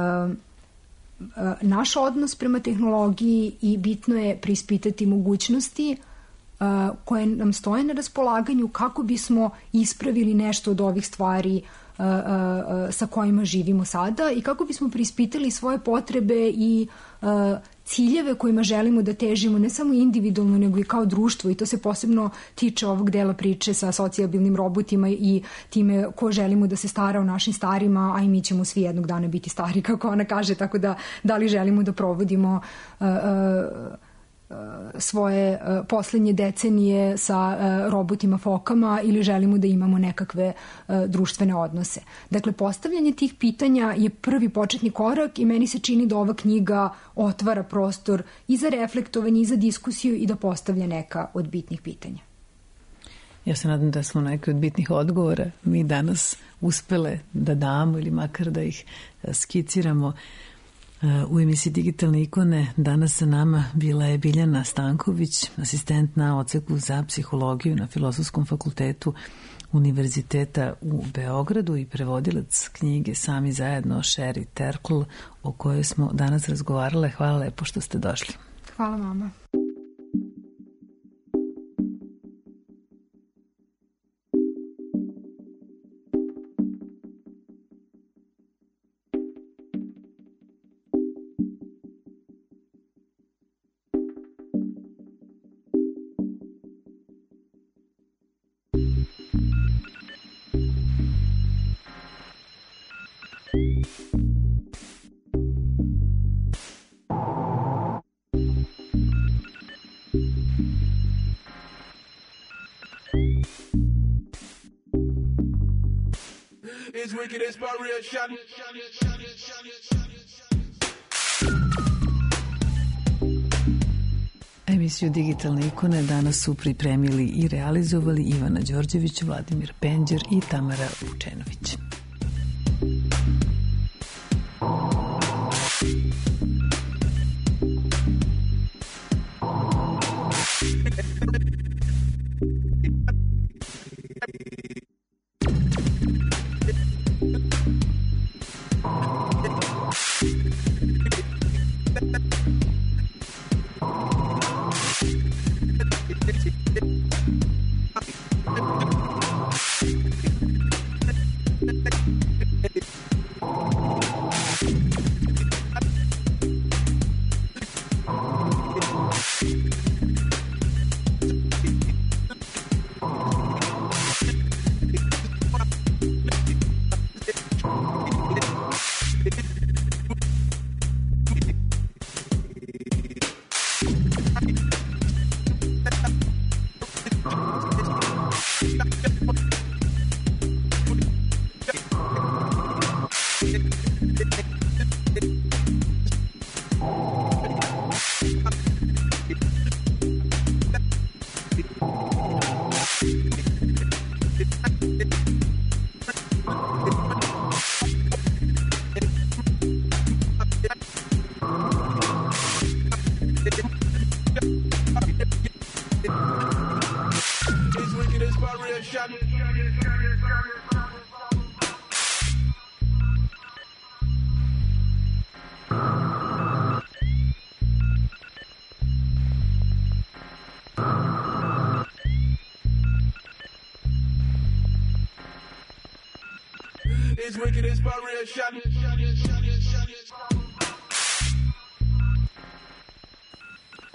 naš odnos prema tehnologiji i bitno je preispitati mogućnosti koje nam stoje na raspolaganju kako bismo ispravili nešto od ovih stvari sa kojima živimo sada i kako bismo preispitali svoje potrebe i ciljeve kojima želimo da težimo ne samo individualno nego i kao društvo, i to se posebno tiče ovog dela priče sa socijabilnim robotima i time ko želimo da se stara o našim starima, a i mi ćemo svi jednog dana biti stari, kako ona kaže, tako da li želimo da provodimo svoje poslednje decenije sa robotima fokama ili želimo da imamo nekakve društvene odnose. Dakle, postavljanje tih pitanja je prvi početni korak i meni se čini da ova knjiga otvara prostor i za reflektovanje i za diskusiju i da postavlja neka od bitnih pitanja. Ja se nadam da smo neke od bitnih odgovora mi danas uspele da damo ili makar da ih skiciramo. U emisiji Digitalne ikone danas sa nama bila je Biljana Stanković, asistent na odseku za psihologiju na Filozofskom fakultetu Univerziteta u Beogradu i prevodilac knjige Sami zajedno Sherry Turkle, o kojoj smo danas razgovarale. Hvala lepo što ste došli. Hvala vama. It's wicked inspiration. Emisiju Digitalne ikone danas su pripremili i realizovali Ivana Đorđević, Vladimir Penđer i Tamara Vučenović. It's wicked inspiration. It's wicked inspiration.